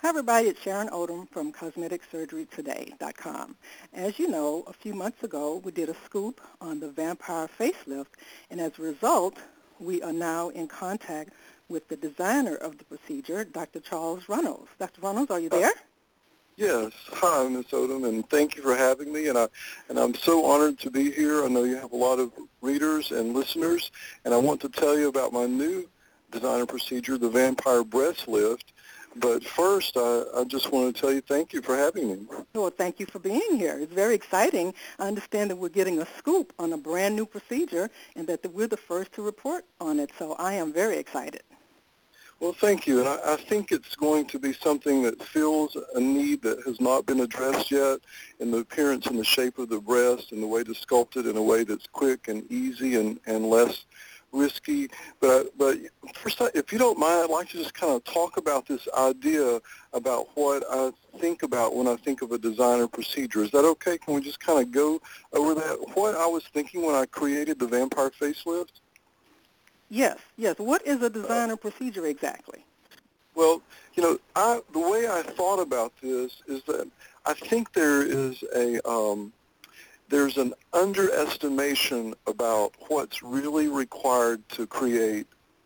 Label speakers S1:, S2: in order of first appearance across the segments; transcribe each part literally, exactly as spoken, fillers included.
S1: Hi everybody, it's Sharon Odom from Cosmetic Surgery Today dot com. As you know, a few months ago we did a scoop on the vampire facelift, and as a result, we are now in contact with the designer of the procedure, Doctor Charles Reynolds. Doctor Reynolds, are you there?
S2: Yes. Hi, Miz Odom, and thank you for having me. And I and I'm so honored to be here. I know you have a lot of readers and listeners, and I want to tell you about my new designer procedure, the Vampire Breast Lift. But first, I, I just want to tell you thank you for having me.
S1: Well, thank you for being here. It's very exciting. I understand that we're getting a scoop on a brand new procedure and that we're the first to report on it, so I am very excited.
S2: Well, thank you. And I, I think it's going to be something that fills a need that has not been addressed yet in the appearance and the shape of the breast and the way to sculpt it in a way that's quick and easy and, and less risky. But but first, if you don't mind, I'd like to just kind of talk about this idea about what I think about when I think of a designer procedure. Is that okay? Can we just kind of go over that? What I was thinking when I created the Vampire Facelift?
S1: Yes, yes. What is a designer uh, procedure exactly?
S2: Well, you know, I, the way I thought about this is that I think there is a um, there's an underestimation about what's really required to create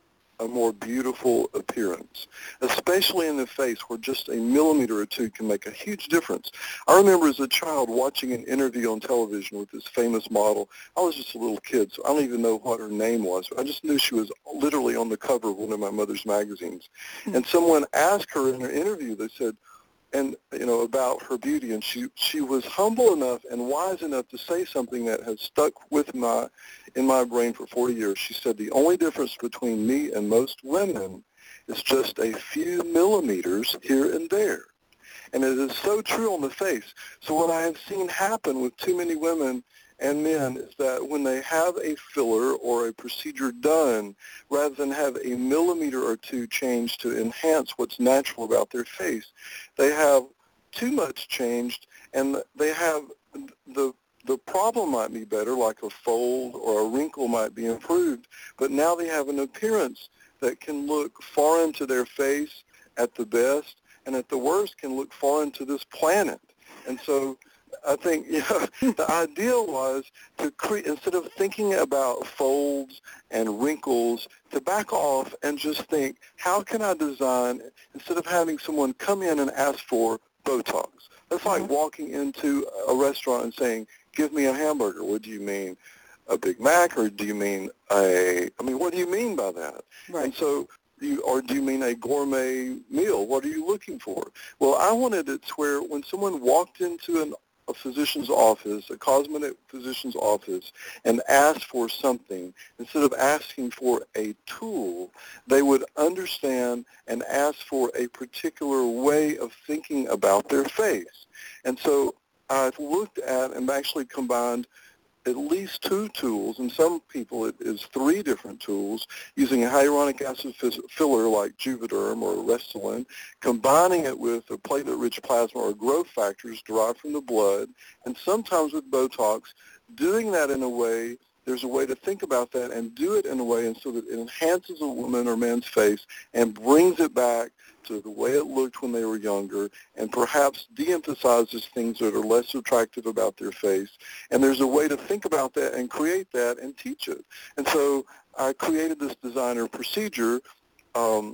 S2: a more beautiful appearance, especially in the face where just a millimeter or two can make a huge difference. I remember as a child watching an interview on television with this famous model. I was just a little kid, so I don't even know what her name was. I just knew she was literally on the cover of one of my mother's magazines. Mm-hmm. And someone asked her in her interview, they said, and, you know, about her beauty, and she, she was humble enough and wise enough to say something that has stuck with my, in my brain for forty years. She said, the only difference between me and most women is just a few millimeters here and there. And it is so true on the face. So what I have seen happen with too many women and men is that when they have a filler or a procedure done, rather than have a millimeter or two changed to enhance what's natural about their face, they have too much changed, and they have the the problem might be better, like a fold or a wrinkle might be improved, but now they have an appearance that can look foreign to their face at the best, and at the worst can look foreign to this planet. And so I think, you know, the idea was to create, instead of thinking about folds and wrinkles, to back off and just think, how can I design, instead of having someone come in and ask for Botox? That's like mm-hmm. walking into a restaurant and saying, give me a hamburger. What do you mean? A Big Mac, or do you mean a, I mean, what do you mean by that? Right. And so, you, or do you mean a gourmet meal? What are you looking for? Well, I wanted it to where when someone walked into an a physician's office, a cosmetic physician's office, and asked for something, instead of asking for a tool, they would understand and ask for a particular way of thinking about their face. And so I've looked at and actually combined at least two tools, and some people it is three different tools, using a hyaluronic acid filler like Juvederm or Restylane, combining it with a platelet-rich plasma or growth factors derived from the blood, and sometimes with Botox, doing that in a way, there's a way to think about that and do it in a way and so that it enhances a woman or man's face and brings it back to the way it looked when they were younger, and perhaps de-emphasizes things that are less attractive about their face. And there's a way to think about that and create that and teach it. And so I created this designer procedure um,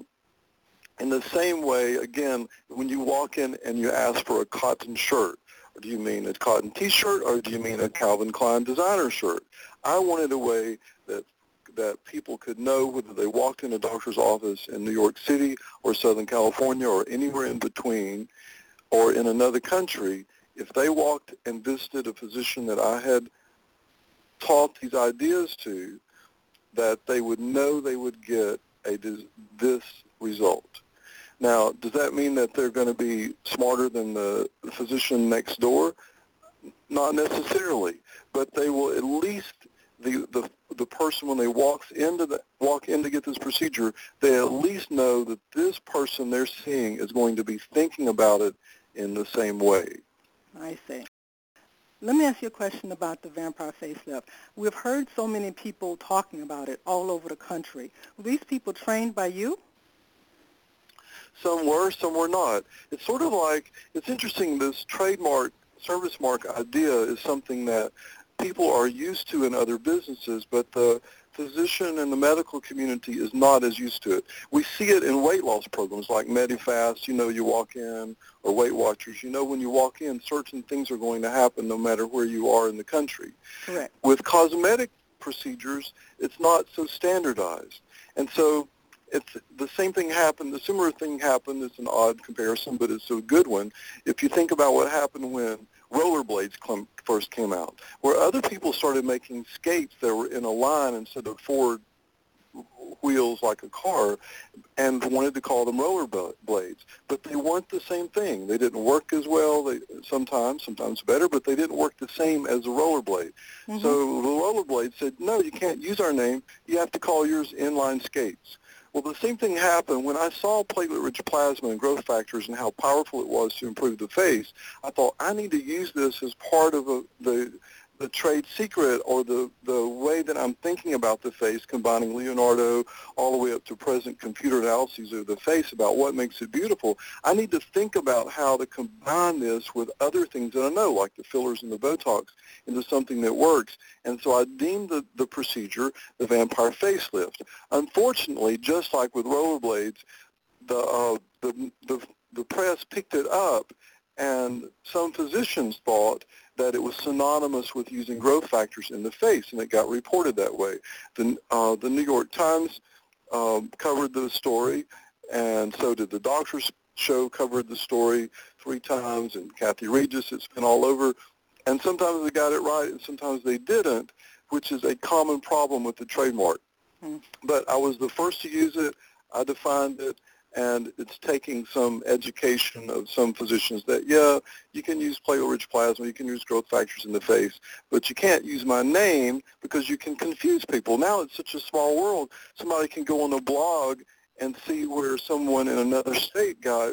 S2: in the same way, again, when you walk in and you ask for a cotton shirt, or do you mean a cotton T-shirt, or do you mean a Calvin Klein designer shirt? I wanted a way that that people could know whether they walked in a doctor's office in New York City or Southern California or anywhere in between or in another country, if they walked and visited a physician that I had taught these ideas to, that they would know they would get a this result. Now, does that mean that they're going to be smarter than the physician next door? Not necessarily, but they will at least, the, the the person, when they walks into the walk in to get this procedure, they at least know that this person they're seeing is going to be thinking about it in the same way.
S1: I see. Let me ask you a question about the vampire facelift. We've heard so many people talking about it all over the country. Were these people trained by you?
S2: Some were, some were not. It's sort of like, it's interesting, this trademark, service mark idea is something that people are used to in other businesses, but the physician and the medical community is not as used to it. We see it in weight loss programs like Medifast. You know, you walk in, or Weight Watchers. You know, when you walk in, certain things are going to happen no matter where you are in the country.
S1: Correct.
S2: With cosmetic procedures, it's not so standardized. And so it's the same thing happened, the similar thing happened. It's an odd comparison, but it's a good one. If you think about what happened when rollerblades cl- first came out, where other people started making skates that were in a line instead of four wheels like a car, and wanted to call them rollerblades, but they weren't the same thing. They didn't work as well. They sometimes, sometimes better, but they didn't work the same as a rollerblade. Mm-hmm. So the rollerblade said, no, you can't use our name. You have to call yours inline skates. Well, the same thing happened when I saw platelet-rich plasma and growth factors and how powerful it was to improve the face. I thought, I need to use this as part of a, the the trade secret, or the, the way that I'm thinking about the face, combining Leonardo all the way up to present computer analyses of the face about what makes it beautiful. I need to think about how to combine this with other things that I know, like the fillers and the Botox, into something that works. And so I deemed the, the procedure the vampire facelift. Unfortunately, just like with rollerblades, the, uh, the, the, the press picked it up, and some physicians thought that it was synonymous with using growth factors in the face, and it got reported that way. The, uh, the New York Times um, covered the story, and so did the Doctor's Show covered the story three times, and Kathy Regis, it's been all over. And sometimes they got it right, and sometimes they didn't, which is a common problem with the trademark. Mm. But I was the first to use it. I defined it. And it's taking some education of some physicians that, yeah, you can use platelet-rich plasma, you can use growth factors in the face, but you can't use my name because you can confuse people. Now it's such a small world, somebody can go on a blog and see where someone in another state got,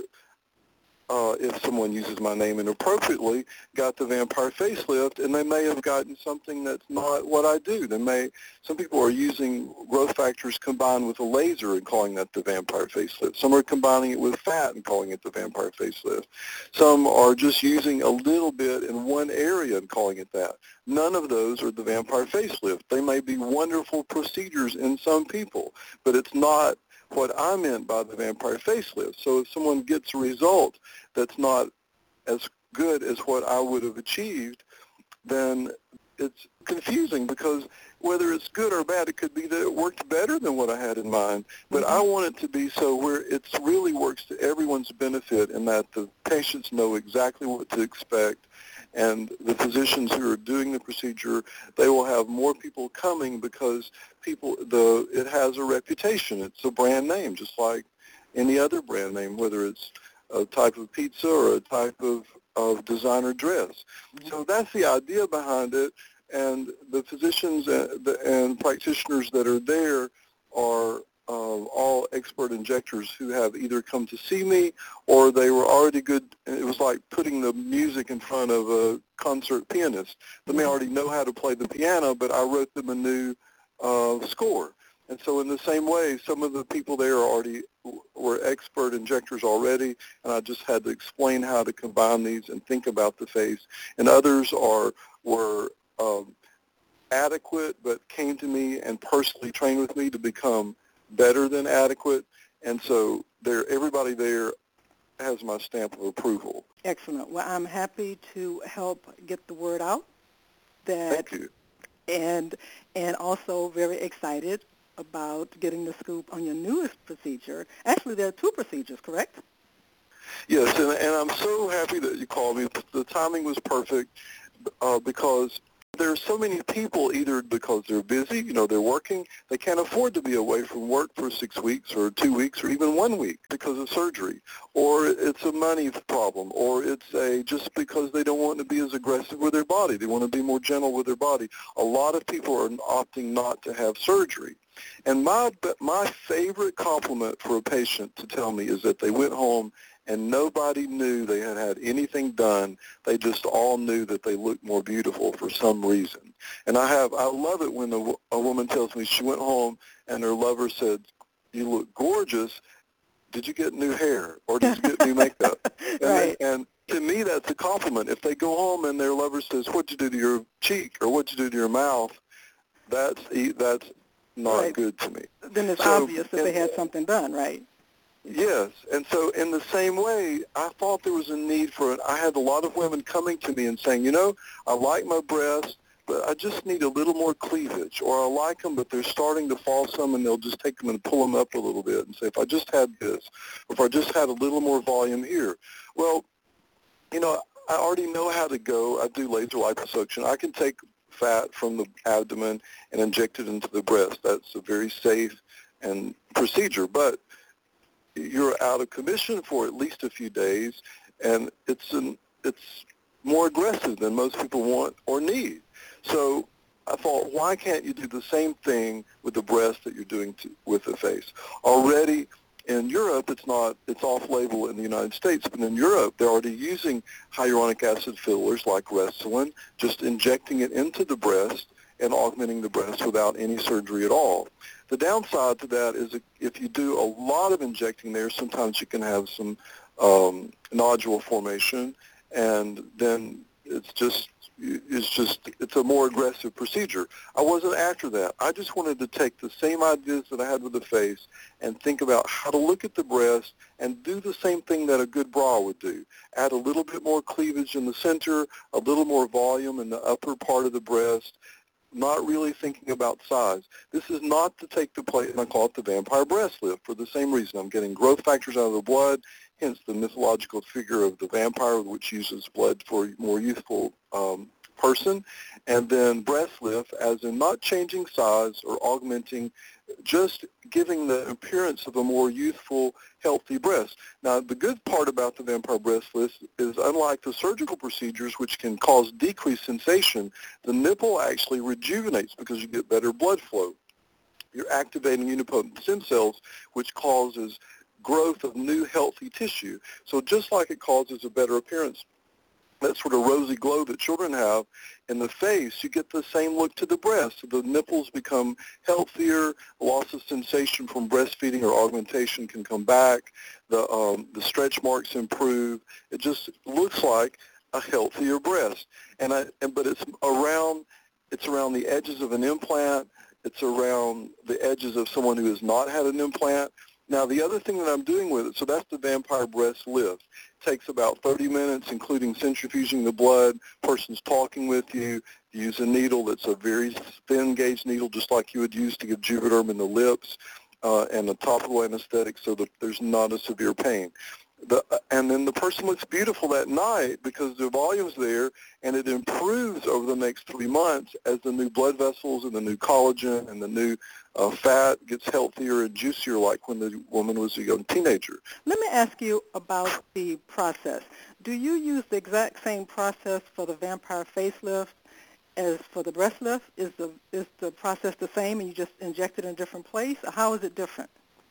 S2: uh, if someone uses my name inappropriately, got the vampire facelift, and they may have gotten something that's not what I do. They may, some people are using growth factors combined with a laser and calling that the vampire facelift. Some are combining it with fat and calling it the vampire facelift. Some are just using a little bit in one area and calling it that. None of those are the vampire facelift. They may be wonderful procedures in some people, but it's not what I meant by the vampire facelift. So if someone gets a result that's not as good as what I would have achieved, then it's confusing, because whether it's good or bad, it could be that it worked better than what I had in mind. But mm-hmm. I want it to be so where it really works to everyone's benefit, and that the patients know exactly what to expect, and the physicians who are doing the procedure, they will have more people coming because people, the it has a reputation. It's a brand name, just like any other brand name, whether it's a type of pizza or a type of, of designer dress. Mm-hmm. So that's the idea behind it, and the physicians and, the, and practitioners that are there are Uh, all expert injectors who have either come to see me or they were already good. It was like putting the music in front of a concert pianist. They may already know how to play the piano, but I wrote them a new uh, score. And so in the same way, some of the people there already were expert injectors already, and I just had to explain how to combine these and think about the face. And others are were um, adequate, but came to me and personally trained with me to become better than adequate, and so there, everybody there has my stamp of approval.
S1: Excellent. Well, I'm happy to help get the word out. That,
S2: Thank you.
S1: And and also very excited about getting the scoop on your newest procedure. Actually, there are two procedures, correct?
S2: Yes, and, and I'm so happy that you called me. The timing was perfect uh, because there are so many people, either because they're busy, you know, they're working, they can't afford to be away from work for six weeks or two weeks or even one week because of surgery, or it's a money problem, or it's a just because they don't want to be as aggressive with their body. They want to be more gentle with their body. A lot of people are opting not to have surgery. And my my favorite compliment for a patient to tell me is that they went home and nobody knew they had had anything done. They just all knew that they looked more beautiful for some reason. And I have, I love it when a, a woman tells me she went home and her lover said, "You look gorgeous," did you get new hair, or did you get new makeup? And,
S1: right.
S2: then, and to me, that's a compliment. If they go home and their lover says, what'd you do to your cheek, or what'd you do to your mouth, that's that's not
S1: right.
S2: good to me.
S1: Then it's
S2: so,
S1: obvious that
S2: and,
S1: they had something done, right?
S2: Yes, and so in the same way, I thought there was a need for it. I had a lot of women coming to me and saying, you know, I like my breasts, but I just need a little more cleavage, or I like them, but they're starting to fall some, and they'll just take them and pull them up a little bit and say, if I just had this, or if I just had a little more volume here. Well, you know, I already know how to go. I do laser liposuction. I can take fat from the abdomen and inject it into the breast. That's a very safe and procedure, but you're out of commission for at least a few days, and it's an, it's more aggressive than most people want or need. So I thought, why can't you do the same thing with the breast that you're doing to, with the face? Already in Europe, it's not, it's off-label in the United States, but in Europe, they're already using hyaluronic acid fillers like Restylane, just injecting it into the breast and augmenting the breast without any surgery at all. The downside to that is if you do a lot of injecting there, sometimes you can have some um, nodule formation, and then it's just it's just it's a more aggressive procedure. I wasn't after that. I just wanted to take the same ideas that I had with the face and think about how to look at the breast and do the same thing that a good bra would do. Add a little bit more cleavage in the center, a little more volume in the upper part of the breast, not really thinking about size. This is not to take the place, and I call it the vampire breast lift for the same reason. I'm getting growth factors out of the blood, hence the mythological figure of the vampire, which uses blood for a more youthful um, person, and then breast lift as in not changing size or augmenting, just giving the appearance of a more youthful, healthy breast. Now, the good part about the vampire breast lift is, unlike the surgical procedures, which can cause decreased sensation, the nipple actually rejuvenates because you get better blood flow. You're activating unipotent stem cells, which causes growth of new healthy tissue. So just like it causes a better appearance, that sort of rosy glow that children have in the face, you get the same look to the breast. So the nipples become healthier, loss of sensation from breastfeeding or augmentation can come back, the, um, the stretch marks improve. It just looks like a healthier breast. And I, and, but it's around, it's around the edges of an implant. It's around the edges of someone who has not had an implant. Now, the other thing that I'm doing with it, so that's the vampire breast lift. It takes about thirty minutes, including centrifuging the blood. Person's talking with you. You use a needle that's a very thin gauge needle, just like you would use to give Juvederm in the lips, uh, and a topical anesthetic so that there's not a severe pain. The, and then the person looks beautiful that night because the volume's there, and it improves over the next three months as the new blood vessels and the new collagen and the new uh, fat gets healthier and juicier, like when the woman was a young teenager.
S1: Let me ask you about the process. Do you use the exact same process for the vampire facelift as for the breast lift? Is the, is the process the same and you just inject it in a different place? Or how is it different?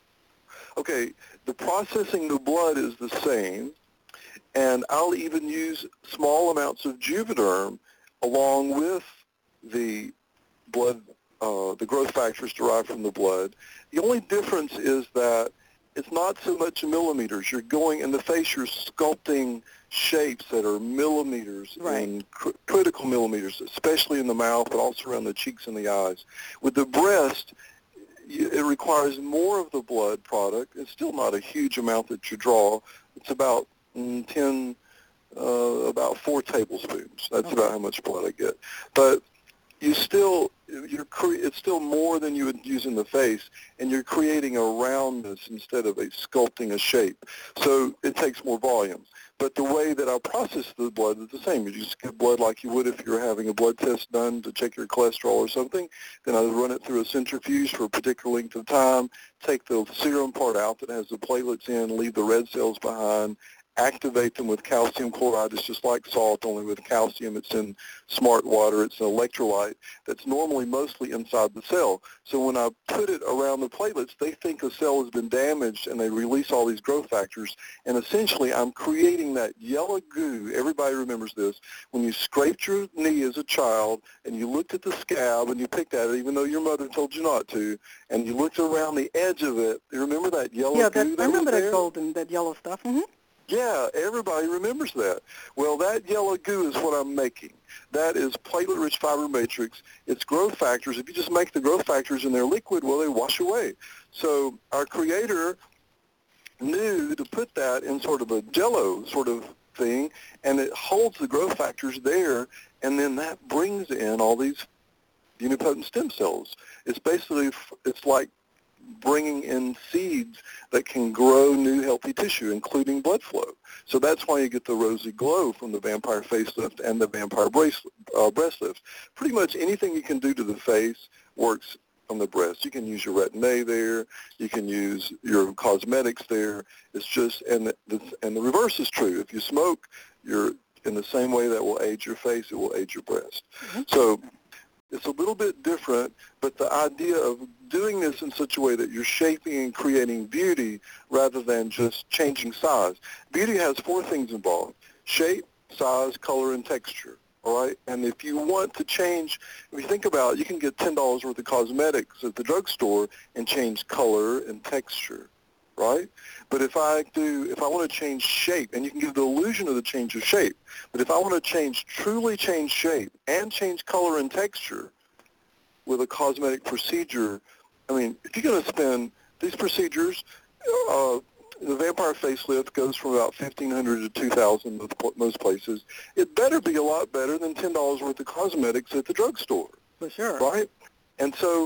S2: Okay, the processing the blood is the same, and I'll even use small amounts of Juvederm along with the blood, uh, the growth factors derived from the blood. The only difference is that it's not so much millimeters. You're going in the face, you're sculpting shapes that are millimeters,
S1: right.
S2: in cr- critical millimeters, especially in the mouth, but also around the cheeks and the eyes. With the breast, it requires more of the blood product. It's still not a huge amount that you draw. It's about mm, ten, uh, about four tablespoons. That's
S1: okay.
S2: about how much blood I get. But you still, you're cre- it's still more than you would use in the face, and you're creating a roundness instead of a sculpting a shape. So it takes more volume. But the way that I process the blood is the same. You just get blood like you would if you were having a blood test done to check your cholesterol or something. Then I run it through a centrifuge for a particular length of time, take the serum part out that has the platelets in, leave the red cells behind, activate them with calcium chloride. It's just like salt, only with calcium. It's in smart water. It's an electrolyte that's normally mostly inside the cell. So when I put it around the platelets, they think a cell has been damaged, and they release all these growth factors. And essentially, I'm creating that yellow goo. Everybody remembers this. When you scraped your knee as a child, and you looked at the scab, and you picked at it, even though your mother told you not to, and you looked around the edge of it, you remember that yellow
S1: yeah,
S2: goo
S1: that,
S2: that
S1: I remember
S2: was
S1: that
S2: there?
S1: golden, that yellow stuff. Mm-hmm.
S2: Yeah, everybody remembers that. Well, that yellow goo is what I'm making. That is platelet-rich fiber matrix. It's growth factors. If you just make the growth factors and they're liquid, well, they wash away. So our creator knew to put that in sort of a jello sort of thing, and it holds the growth factors there, and then that brings in all these unipotent stem cells. It's basically, it's like bringing in seeds that can grow new healthy tissue, including blood flow. So that's why you get the rosy glow from the Vampire Facelift and the Vampire bracelet, uh, Breast Lift. Pretty much anything you can do to the face works on the breast. You can use your Retin-A there. You can use your cosmetics there. It's just, and the, and the reverse is true. If you smoke, you're in the same way that will age your face, it will age your breast. So it's a little bit different, but the idea of doing this in such a way that you're shaping and creating beauty rather than just changing size. Beauty has four things involved: shape, size, color, and texture. All right? And if you want to change, if you think about it, you can get ten dollars worth of cosmetics at the drugstore and change color and texture, right? But if I do, if I want to change shape, and you can give the illusion of the change of shape, but if I want to change, truly change shape and change color and texture with a cosmetic procedure, I mean, if you're going to spend these procedures, uh, the Vampire Facelift goes from about fifteen hundred dollars to two thousand dollars most places. It better be a lot better than ten dollars worth of cosmetics at the drugstore.
S1: For sure.
S2: Right? And so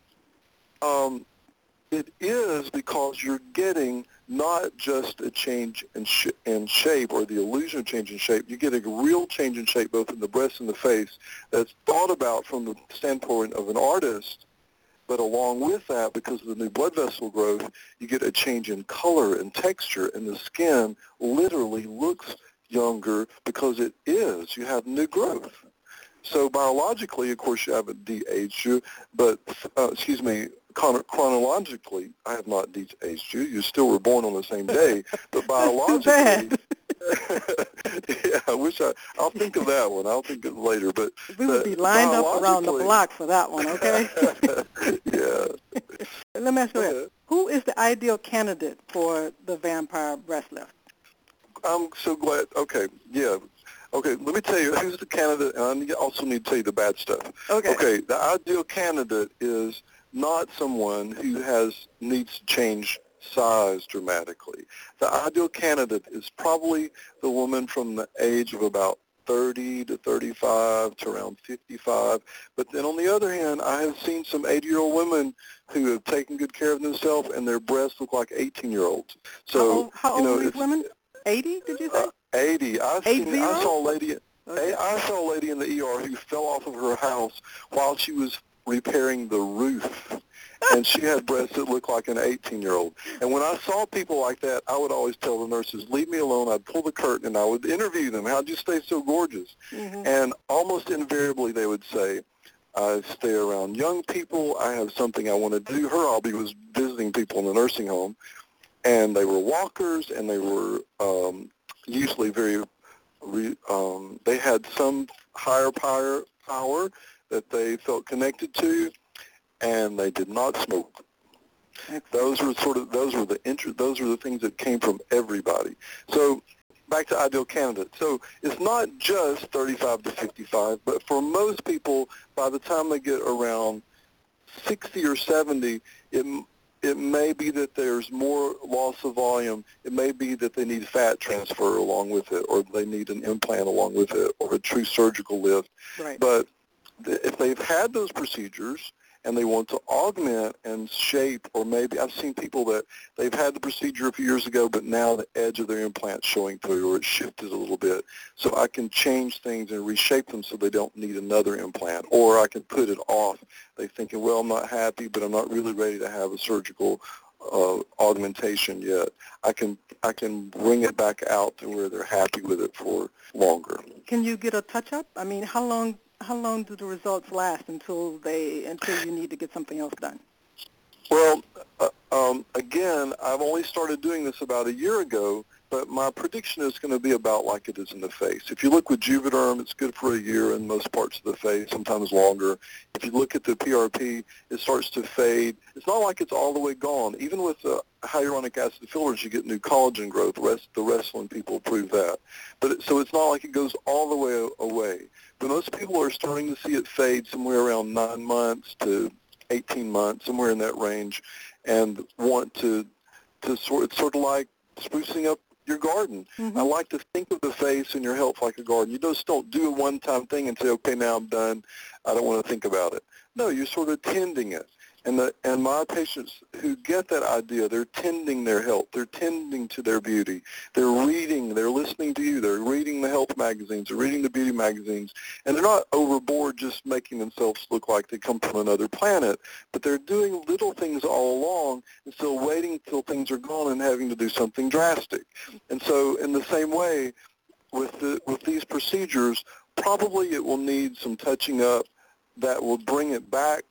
S2: um, it is because you're getting not just a change in, sh- in shape or the illusion of change in shape. You get a real change in shape both in the breast and the face that's thought about from the standpoint of an artist. But along with that, because of the new blood vessel growth, you get a change in color and texture, and the skin literally looks younger because it is. You have new growth. So biologically, of course, you haven't de-aged you, but, uh, excuse me, chron- chronologically, I have not de-aged you. You still were born on the same day, but biologically, yeah, I wish I, I'll think of that one. I'll think of it later. But
S1: we would be lined up around the block for that one, okay?
S2: Yeah.
S1: Let me ask you this. Who is the ideal candidate for the Vampire Breast Lift?
S2: I'm so glad. Okay, yeah. Okay, let me tell you who's the candidate, and I also need to tell you the bad stuff.
S1: Okay.
S2: Okay, the ideal candidate is not someone who has needs to change size dramatically. The ideal candidate is probably the woman from the age of about thirty to thirty-five to around fifty-five. But then on the other hand, I have seen some eighty-year-old women who have taken good care of themselves, and their breasts look like eighteen-year-olds. So,
S1: how old, how
S2: you know,
S1: old are these women? eighty, did you say?
S2: Uh, eighty. I've
S1: Eight
S2: seen,
S1: zero?
S2: I saw a lady.
S1: Okay.
S2: I saw a lady in the E R who fell off of her house while she was repairing the roof, and she had breasts that looked like an eighteen-year-old. And when I saw people like that, I would always tell the nurses, leave me alone. I'd pull the curtain, and I would interview them. How'd you stay so gorgeous? Mm-hmm. And almost invariably they would say, I stay around young people. I have something I want to do. Her hobby was visiting people in the nursing home, and they were walkers, and they were um, usually very, re, um, they had some higher power, power that they felt connected to, and they did not smoke. Excellent. Those were sort of those were the inter- those were the things that came from everybody. So back to ideal candidate. So it's not just thirty-five to fifty-five, but for most people, by the time they get around sixty or seventy, it it may be that there's more loss of volume. It may be that they need fat transfer along with it, or they need an implant along with it, or a true surgical lift.
S1: Right.
S2: But if they've had those procedures and they want to augment and shape, or maybe I've seen people that they've had the procedure a few years ago, but now the edge of their implant's showing through, or it shifted a little bit. So I can change things and reshape them so they don't need another implant, or I can put it off. They're thinking, well, I'm not happy, but I'm not really ready to have a surgical uh, augmentation yet. I can I can bring it back out to where they're happy with it for longer.
S1: Can you get a touch-up? I mean, how long how long do the results last until they until you need to get something else done?
S2: Well, uh, um, again, I've only started doing this about a year ago, but my prediction is going to be about like it is in the face. If you look with Juvederm, it's good for a year in most parts of the face, sometimes longer. If you look at the P R P, it starts to fade. It's not like it's all the way gone. Even with the hyaluronic acid fillers, you get new collagen growth. The rest, the Restylane people prove that. But it, so it's not like it goes all the way away. But most people are starting to see it fade somewhere around nine months to eighteen months, somewhere in that range, and want to to sort it's sort of like sprucing up your garden. Mm-hmm. I like to think of the face and your health like a garden. You just don't do a one-time thing and say, okay, now I'm done. I don't want to think about it. No, you're sort of tending it. And the, and my patients who get that idea, they're tending their health. They're tending to their beauty. They're reading. They're listening to you. They're reading the health magazines. They're reading the beauty magazines. And they're not overboard just making themselves look like they come from another planet, but they're doing little things all along and still waiting till things are gone and having to do something drastic. And so in the same way, with the, with these procedures, probably it will need some touching up that will bring it back.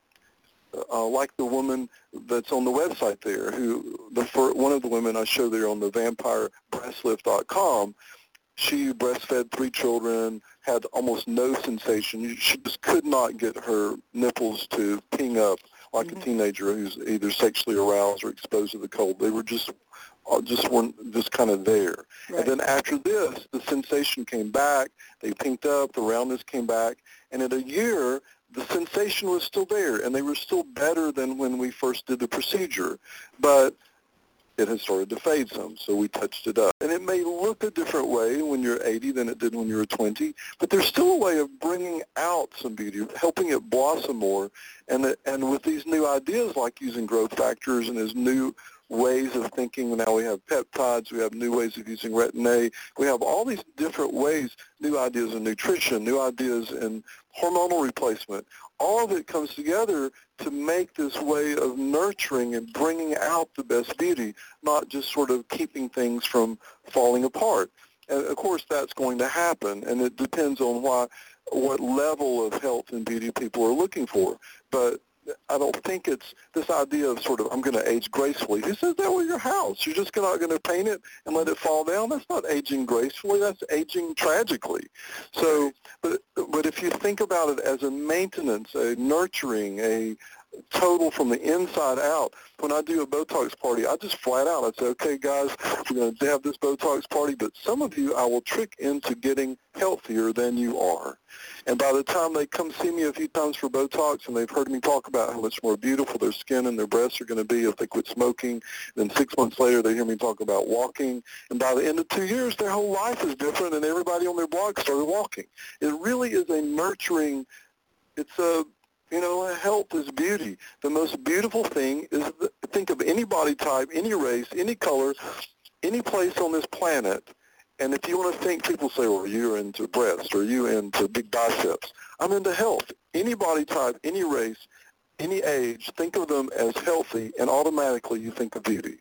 S2: Uh, like the woman that's on the website there, who the for, one of the women I show there on the vampire breast lift dot com, she breastfed three children, had almost no sensation. She just could not get her nipples to ping up like mm-hmm. a teenager who's either sexually aroused or exposed to the cold. They were just uh, just weren't just kind of there. Right. And then after this, the sensation came back. They pinked up. The roundness came back. And in a year, the sensation was still there, and they were still better than when we first did the procedure, but it had started to fade some, so we touched it up. And it may look a different way when you're eighty than it did when you were twenty, but there's still a way of bringing out some beauty, helping it blossom more, and it, and with these new ideas like using growth factors and as new ways of thinking. Now we have peptides, we have new ways of using retin A, we have all these different ways, new ideas in nutrition, new ideas in hormonal replacement. All of it comes together to make this way of nurturing and bringing out the best beauty, not just sort of keeping things from falling apart. And of course that's going to happen, and it depends on why, what level of health and beauty people are looking for. But I don't think it's this idea of sort of, I'm going to age gracefully. Who says that with your house? You're just not going to paint it and let it fall down? That's not aging gracefully. That's aging tragically. So, but, but if you think about it as a maintenance, a nurturing, a total from the inside out, when I do a Botox party, I just flat out, I say, okay, guys, we're going to have this Botox party, but some of you I will trick into getting healthier than you are. And by the time they come see me a few times for Botox and they've heard me talk about how much more beautiful their skin and their breasts are going to be if they quit smoking, then six months later they hear me talk about walking. And by the end of two years, their whole life is different and everybody on their block started walking. It really is a nurturing, it's a, you know, health is beauty. The most beautiful thing is, the, think of any body type, any race, any color, any place on this planet. And if you want to think, people say, well, you're into breasts or you into big biceps. I'm into health. Any body type, any race, any age, think of them as healthy, and automatically you think of beauty.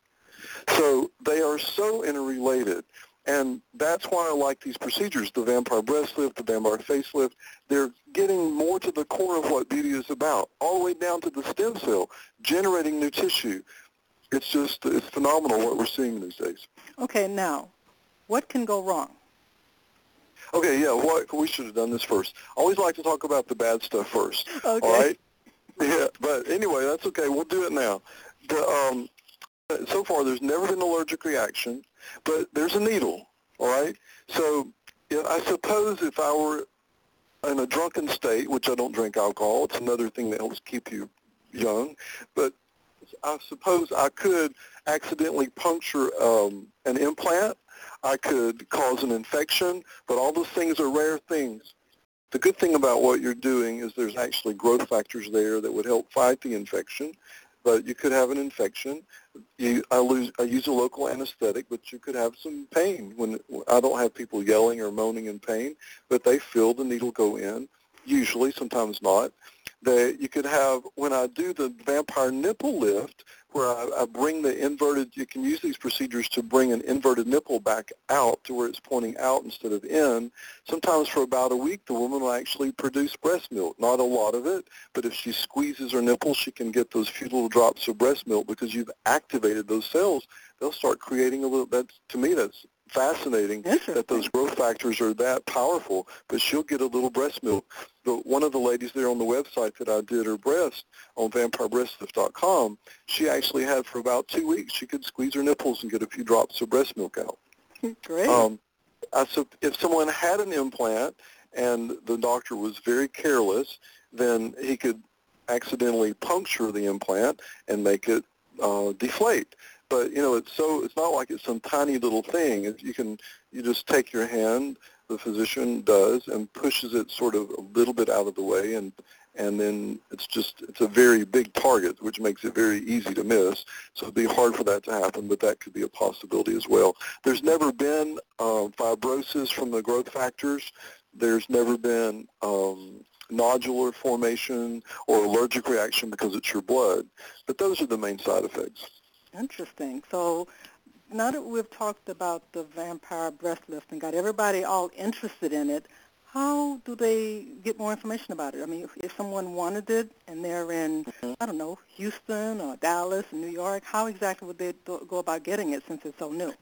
S2: So they are so interrelated. And that's why I like these procedures, the vampire breast lift, the vampire facelift. They're getting more to the core of what beauty is about, all the way down to the stem cell, generating new tissue. It's just, it's phenomenal what we're seeing these days.
S1: Okay, now, what can go wrong?
S2: Okay, yeah, what, we should have done this first. I always like to talk about the bad stuff first.
S1: Okay.
S2: All right? Yeah, but anyway, that's okay. We'll do it now. The, um, so far, there's never been an allergic reaction, but there's a needle, all right? So you know, I suppose if I were in a drunken state, which I don't drink alcohol, it's another thing that helps keep you young, but I suppose I could accidentally puncture um, an implant. I could cause an infection, but all those things are rare things. The good thing about what you're doing is there's actually growth factors there that would help fight the infection, but you could have an infection. You, I, lose, I use a local anesthetic, but you could have some pain. When I don't have people yelling or moaning in pain, but they feel the needle go in, usually, sometimes not. That you could have, when I do the vampire nipple lift, where I, I bring the inverted, you can use these procedures to bring an inverted nipple back out to where it's pointing out instead of in. Sometimes for about a week, the woman will actually produce breast milk. Not a lot of it, but if she squeezes her nipple, she can get those few little drops of breast milk because you've activated those cells. They'll start creating a little, that's, to me, that's fascinating that those growth factors are that powerful, but she'll get a little breast milk. The, one of the ladies there on the website that I did her breast on vampire breast lift dot com, she actually had for about two weeks, she could squeeze her nipples and get a few drops of breast milk out.
S1: Great.
S2: Um, I, so if someone had an implant and the doctor was very careless, then he could accidentally puncture the implant and make it uh, deflate. But, you know, it's so, it's not like it's some tiny little thing. It, you can, you just take your hand, the physician does, and pushes it sort of a little bit out of the way, and and then it's just, it's a very big target, which makes it very easy to miss. So it'd be hard for that to happen, but that could be a possibility as well. There's never been um, fibrosis from the growth factors. There's never been um, nodular formation or allergic reaction because it's your blood. But those are the main side effects.
S1: Interesting. So now that we've talked about the vampire breast lift and got everybody all interested in it, how do they get more information about it? I mean, if, if someone wanted it and they're in, mm-hmm. I don't know, Houston or Dallas or New York, how exactly would they do, go about getting it since it's so new?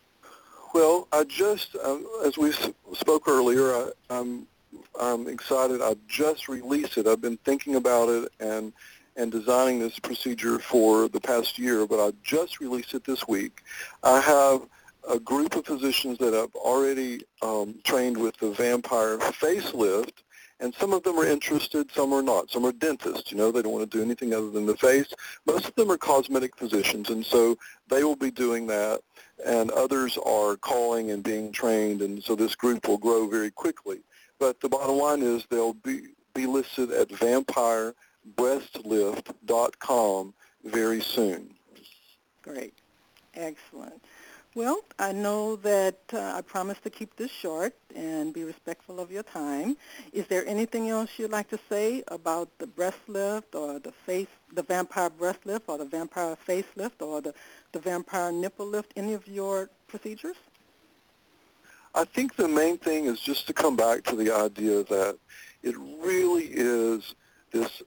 S2: Well, I just, um, as we spoke earlier, I, I'm, I'm excited. I just released it. I've been thinking about it and and designing this procedure for the past year, but I just released it this week. I have a group of physicians that have already um, trained with the vampire facelift, and some of them are interested, some are not. Some are dentists, you know, they don't want to do anything other than the face. Most of them are cosmetic physicians, and so they will be doing that, and others are calling and being trained, and so this group will grow very quickly. But the bottom line is they'll be, be listed at vampire breast lift dot com very soon.
S1: Great. Excellent. Well, I know that uh, I promised to keep this short and be respectful of your time. Is there anything else you'd like to say about the breast lift or the face, the vampire breast lift or the vampire facelift or the, the vampire nipple lift, any of your procedures?
S2: I think the main thing is just to come back to the idea that it really is this.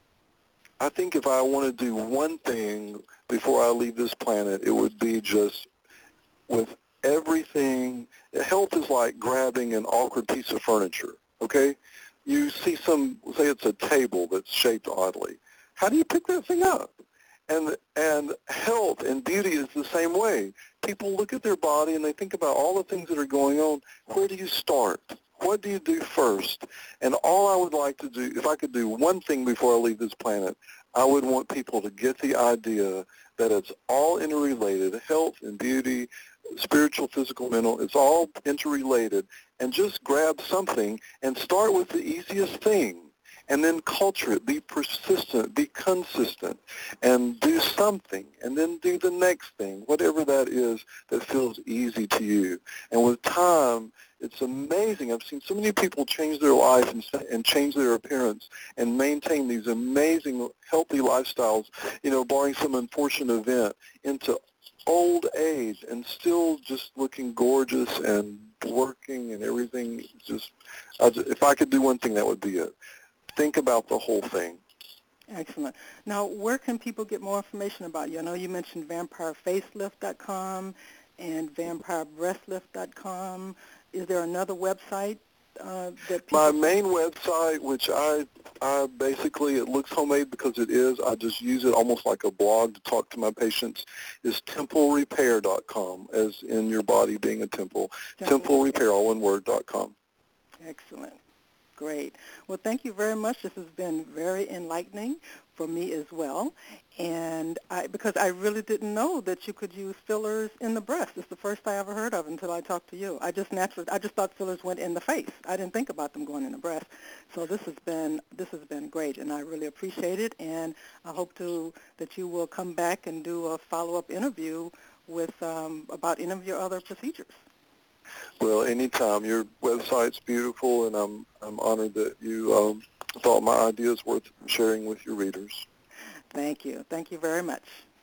S2: I think if I want to do one thing before I leave this planet, it would be just with everything. Health is like grabbing an awkward piece of furniture, okay? You see some, say it's a table that's shaped oddly. How do you pick that thing up? And and health and beauty is the same way. People look at their body and they think about all the things that are going on. Where do you start? What do you do first? And all I would like to do, if I could do one thing before I leave this planet, I would want people to get the idea that it's all interrelated, health and beauty, spiritual, physical, mental, it's all interrelated, and just grab something and start with the easiest thing. And then culture it, be persistent, be consistent, and do something, and then do the next thing, whatever that is that feels easy to you. And with time, it's amazing. I've seen so many people change their life and, and change their appearance and maintain these amazing, healthy lifestyles, you know, barring some unfortunate event, into old age and still just looking gorgeous and working and everything. Just, I just, if I could do one thing, that would be it. Think about the whole thing.
S1: Excellent. Now, where can people get more information about you? I know you mentioned vampire facelift dot com and vampire breast lift dot com. Is there another website uh, that people...
S2: My main website, which I, I basically, it looks homemade because it is. I just use it almost like a blog to talk to my patients, is temple repair dot com, as in your body being a temple. Temple, temple repair, all one word, dot com.
S1: Excellent. Great. Well, thank you very much. This has been very enlightening for me as well. And I, because I really didn't know that you could use fillers in the breast. It's the first I ever heard of until I talked to you. I just naturally, I just thought fillers went in the face. I didn't think about them going in the breast. So this has been, this has been great, and I really appreciate it. And I hope to that you will come back and do a follow-up interview with um, about any of your other procedures.
S2: Well, anytime. Your website's beautiful, and I'm I'm honored that you um, thought my idea is worth sharing with your readers.
S1: Thank you. Thank you very much.